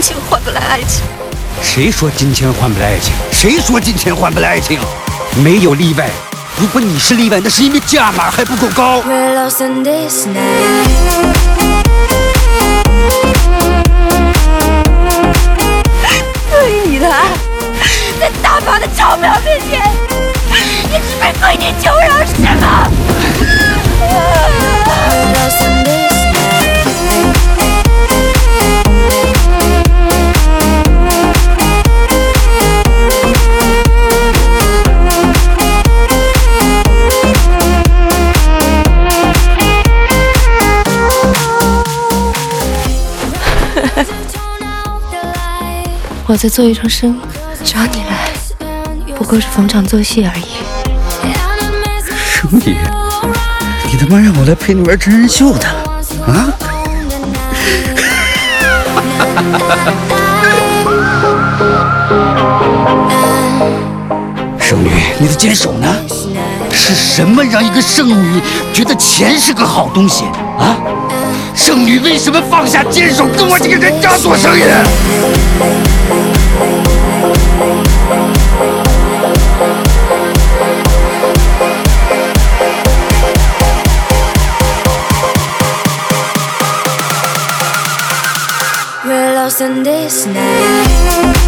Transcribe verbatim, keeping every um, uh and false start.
钱换不来爱情。 谁说金钱换不来爱情？谁说金钱换不来爱情？没有例外。如果你是例外，那是因为价码还不够高。 对于你的爱，在大把的钞票面前，也只配跪地求饶，是吗？我在做一桩生意，找你来，不过是逢场作戏而已。 生意？你他妈让我来陪你玩真人秀的啊？圣女，你的坚守呢？是什么让一个圣女觉得钱是个好东西啊？圣女为什么放下坚守，跟我这个人渣做生意 ？We're lost in this night.